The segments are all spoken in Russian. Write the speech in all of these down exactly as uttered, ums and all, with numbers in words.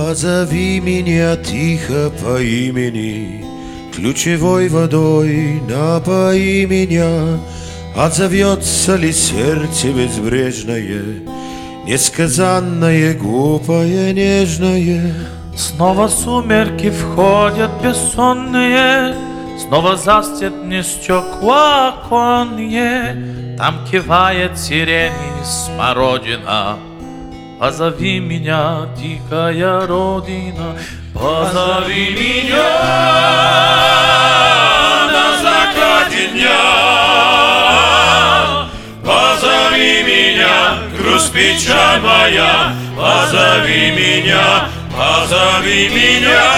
Позови меня тихо по имени, ключевой водой напои меня. Отзовется ли сердце безбрежное, несказанное, глупое, нежное? Снова сумерки входят бессонные, снова застят мне стекла оконные. Там кивает сирень и смородина. Позови меня, дикая родина, позови меня на закате дня. Позови меня, грусть, печаль моя, позови меня, позови меня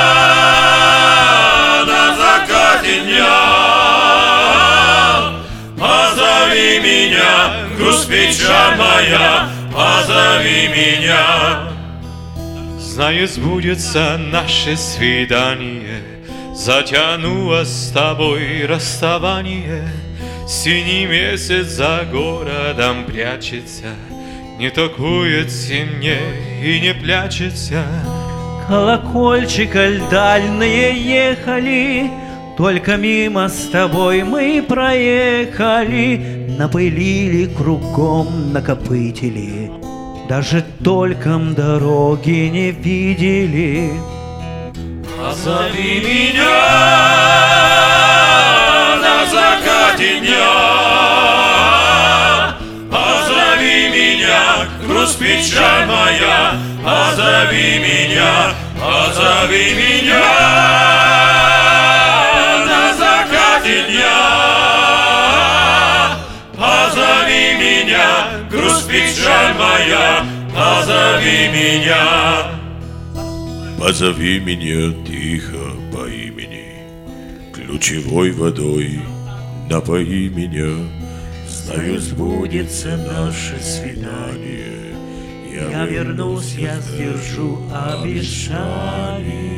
на закате дня. Позови меня, грусть, печаль моя, позови меня. Знаю, сбудется наше свидание, затянулось с тобой расставание. Синий месяц за городом прячется, не токует синее и не плячется. Колокольчика дальние ехали, только мимо с тобой мы проехали. Напылили кругом, накопытили, даже толком дороги не видели. Позови меня на закате дня. Позови меня, грусть, печаль моя, позови меня, позови меня на закате дня. Позови меня, грусть, печаль моя, позови меня. Позови меня тихо по имени, ключевой водой напои меня. Знаю, сбудется наше свидание, Я вернусь, я сдержу обещание.